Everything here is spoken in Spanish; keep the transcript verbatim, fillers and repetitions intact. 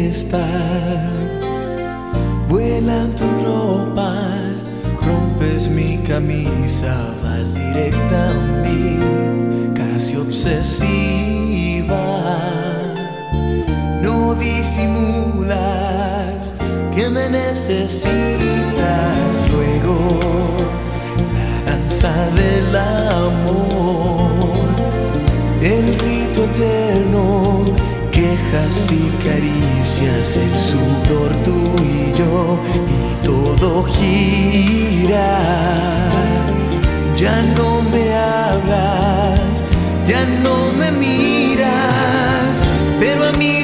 estar. Vuelan tus ropas, rompes mi camisa, vas directa a mí, casi obsesiva. No disimulas que me necesitas. Luego la danza del amor, el rito eterno, quejas y caricias, el sudor tú y yo, y todo gira. Ya no me hablas, ya no me miras, pero a mí